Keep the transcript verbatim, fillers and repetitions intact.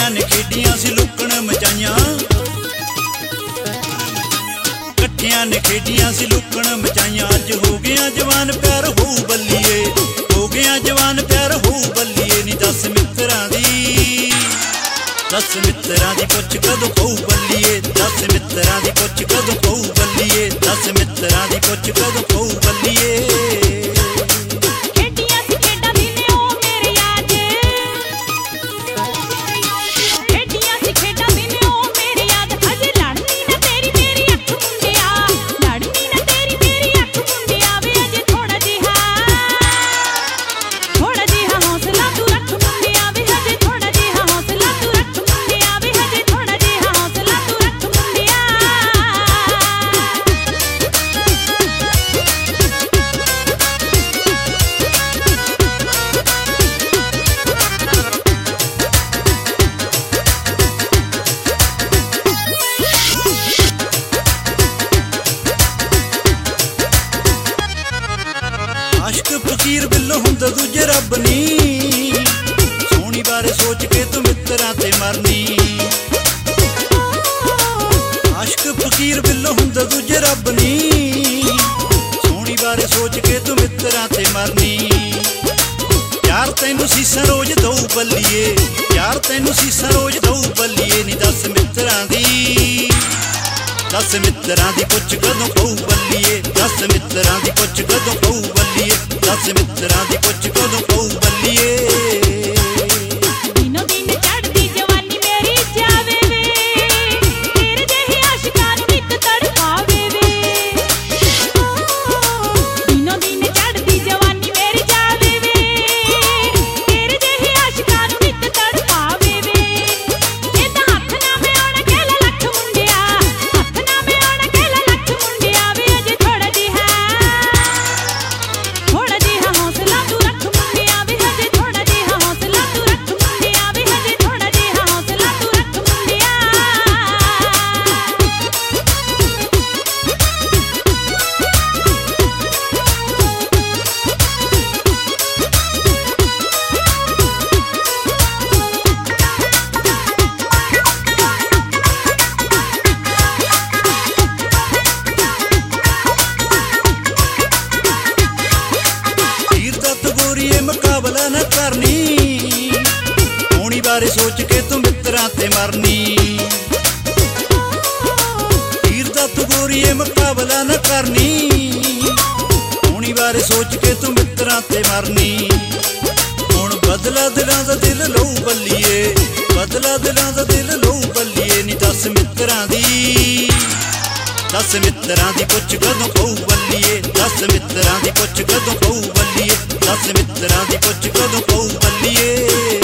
कट्ठियां ने खेडियां सी लुकण मचाइयां, कट्ठियां ने खेडियां सी लुकण मचाइयां। अज हो गया जवान प्यार हो बल्लिए, हो गया जवान प्यार हो बल्लिए। नी दस मित्तरां दी, दस मित्तरां दी पुछ कदों पऊ बल्लिए, दस मित्तरां दी पुछ कदों पऊ बल्लिए, दस मित्तरां दी पुछ कदों पऊ बल्लिए। आशिक फकीर बिल्लो हुंदा दूजे रब नी, सोहनी बारे सोच के तू मित्तरां ते मरनी। आशिक फकीर बिल्लो हुंदा दूजे रब नी, सोहनी बारे सोच के तू मित्तरां ते मरनी। प्यार तैनू सीसा रोज दऊ बल्लिए, प्यार तैनू सीसा रोज दऊ बल्लिए। नी दस मित्तरां दी, दस मित्तरां दी पुछ कदों पऊ बल्लिए, दस मित्तरां दी पुछ कदों पऊ बल्लिए, दस मित्तरां दी पुछ कदों पऊ बल्लिए। मुकाबला न करनी, होनी बारे सोच के तू मित्तरां ते मरनी। तीर दा तू गोरीए मुकाबला न करनी, होनी बारे सोच के तू मित्तरां ते मरनी। हुण बदला दिलां दा दिल लऊ बल्लिए, बदला दिलां दा दिल लऊ बल्लिए। नी दस मित्तरां दी, दस मित्तरां दी पुछ कदों पऊ बल्लिए, दस मित्तरां दी पुछ कदों पऊ बल्लिए, दस मित्तरां दी पुछ कदों पऊ बल्लिए।